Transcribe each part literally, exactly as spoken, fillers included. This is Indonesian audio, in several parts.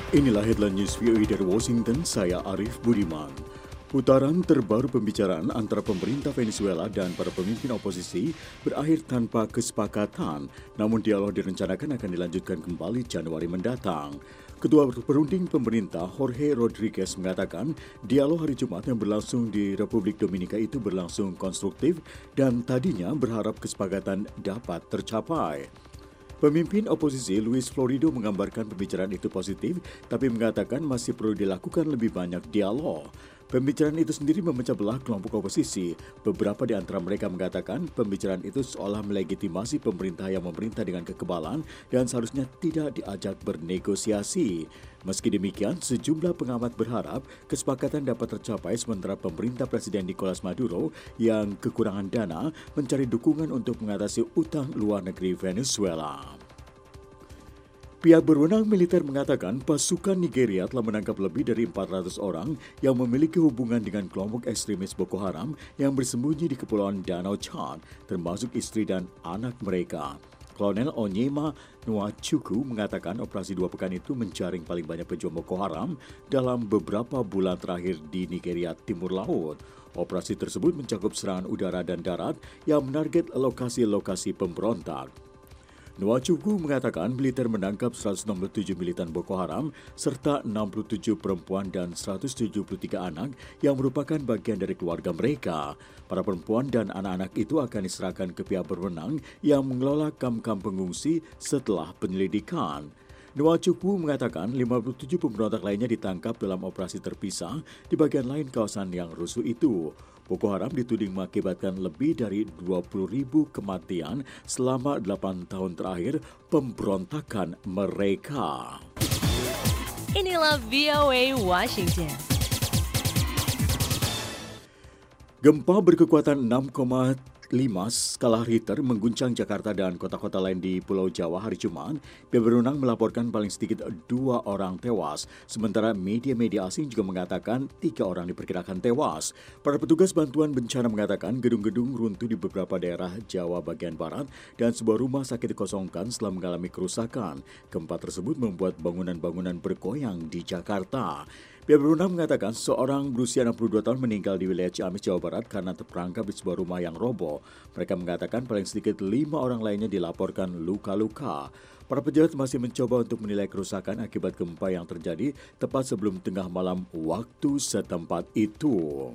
Inilah headline news V O A dari Washington, saya Arif Budiman. Putaran terbaru pembicaraan antara pemerintah Venezuela dan para pemimpin oposisi berakhir tanpa kesepakatan, namun dialog direncanakan akan dilanjutkan kembali Januari mendatang. Ketua Perunding Pemerintah Jorge Rodriguez mengatakan dialog hari Jumat yang berlangsung di Republik Dominika itu berlangsung konstruktif dan tadinya berharap kesepakatan dapat tercapai. Pemimpin oposisi Luis Florido menggambarkan pembicaraan itu positif, tapi mengatakan masih perlu dilakukan lebih banyak dialog. Pembicaraan itu sendiri memecah belah kelompok oposisi. Beberapa di antara mereka mengatakan pembicaraan itu seolah melegitimasi pemerintah yang memerintah dengan kekebalan dan seharusnya tidak diajak bernegosiasi. Meski demikian, sejumlah pengamat berharap kesepakatan dapat tercapai sementara pemerintah Presiden Nicolas Maduro yang kekurangan dana mencari dukungan untuk mengatasi utang luar negeri Venezuela. Pihak berwenang militer mengatakan pasukan Nigeria telah menangkap lebih dari empat ratus orang yang memiliki hubungan dengan kelompok ekstremis Boko Haram yang bersembunyi di Kepulauan Danau Chad, termasuk istri dan anak mereka. Kolonel Onyema Nwachukwu mengatakan operasi dua pekan itu menjaring paling banyak pejuang Boko Haram dalam beberapa bulan terakhir di Nigeria Timur Laut. Operasi tersebut mencakup serangan udara dan darat yang menarget lokasi-lokasi pemberontak. Nwachukwu mengatakan militer menangkap seratus enam puluh tujuh militan Boko Haram serta enam puluh tujuh perempuan dan seratus tujuh puluh tiga anak yang merupakan bagian dari keluarga mereka. Para perempuan dan anak-anak itu akan diserahkan ke pihak berwenang yang mengelola kamp-kamp pengungsi setelah penyelidikan. Nwachukwu mengatakan lima puluh tujuh pemberontak lainnya ditangkap dalam operasi terpisah di bagian lain kawasan yang rusuh itu. Boko Haram dituding mengakibatkan lebih dari dua puluh ribu kematian selama delapan tahun terakhir pemberontakan mereka. Inilah V O A Washington. Gempa berkekuatan enam koma lima skala Richter mengguncang Jakarta dan kota-kota lain di Pulau Jawa hari Jumat. Pihak berwenang melaporkan paling sedikit dua orang tewas, sementara media-media asing juga mengatakan tiga orang diperkirakan tewas. Para petugas bantuan bencana mengatakan gedung-gedung runtuh di beberapa daerah Jawa bagian barat dan sebuah rumah sakit dikosongkan setelah mengalami kerusakan. Gempa tersebut membuat bangunan-bangunan bergoyang di Jakarta. Pihak berwenang mengatakan seorang berusia enam puluh dua tahun meninggal di wilayah Ciamis, Jawa Barat karena terperangkap di sebuah rumah yang roboh. Mereka mengatakan paling sedikit lima orang lainnya dilaporkan luka-luka. Para pejabat masih mencoba untuk menilai kerusakan akibat gempa yang terjadi tepat sebelum tengah malam waktu setempat itu.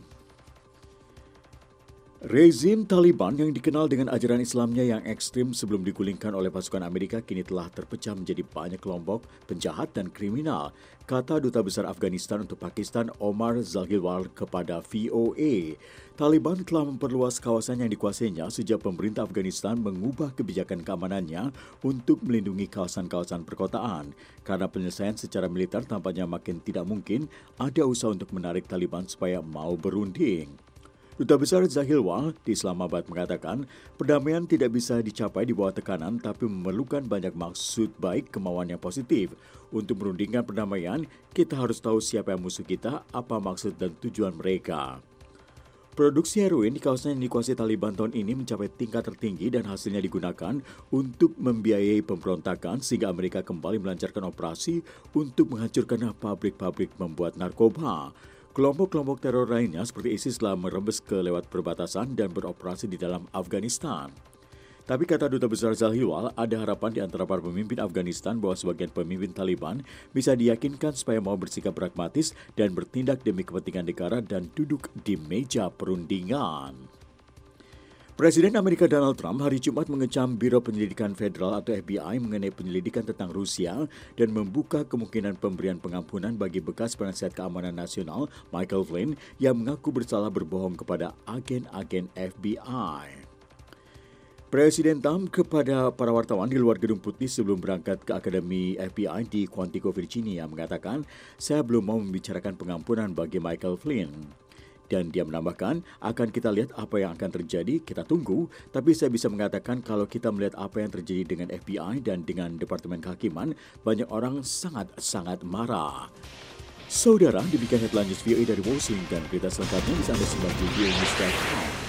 Rezim Taliban yang dikenal dengan ajaran Islamnya yang ekstrim sebelum digulingkan oleh pasukan Amerika kini telah terpecah menjadi banyak kelompok penjahat dan kriminal, kata Duta Besar Afghanistan untuk Pakistan Omar Zahilwal kepada V O A. Taliban telah memperluas kawasan yang dikuasainya sejak pemerintah Afghanistan mengubah kebijakan keamanannya untuk melindungi kawasan-kawasan perkotaan. Karena penyelesaian secara militer tampaknya makin tidak mungkin, ada usaha untuk menarik Taliban supaya mau berunding. Duta Besar Zahilwal di Islamabad mengatakan perdamaian tidak bisa dicapai di bawah tekanan tapi memerlukan banyak maksud baik, kemauan yang positif. Untuk merundingkan perdamaian, kita harus tahu siapa yang musuh kita, apa maksud dan tujuan mereka. Produksi heroin di kawasan yang dikuasai Taliban tahun ini mencapai tingkat tertinggi dan hasilnya digunakan untuk membiayai pemberontakan sehingga Amerika kembali melancarkan operasi untuk menghancurkan pabrik-pabrik membuat narkoba. Kelompok-kelompok teror lainnya seperti ISIS telah merembes ke lewat perbatasan dan beroperasi di dalam Afghanistan. Tapi kata Duta Besar Zahilwal, ada harapan di antara para pemimpin Afghanistan bahwa sebagian pemimpin Taliban bisa diyakinkan supaya mau bersikap pragmatis dan bertindak demi kepentingan negara dan duduk di meja perundingan. Presiden Amerika Donald Trump hari Jumat mengecam Biro Penyelidikan Federal atau F B I mengenai penyelidikan tentang Rusia dan membuka kemungkinan pemberian pengampunan bagi bekas penasihat keamanan nasional Michael Flynn yang mengaku bersalah berbohong kepada agen-agen F B I. Presiden Trump kepada para wartawan di luar Gedung Putih sebelum berangkat ke Akademi F B I di Quantico, Virginia mengatakan, "Saya belum mau membicarakan pengampunan bagi Michael Flynn." Dan dia menambahkan, akan kita lihat apa yang akan terjadi, kita tunggu. Tapi saya bisa mengatakan kalau kita melihat apa yang terjadi dengan F B I dan dengan Departemen Kehakiman, banyak orang sangat-sangat marah. Saudara, demikian headline news V O A dari Washington. Berita selengkapnya bisa Anda simak di v o a news dot com.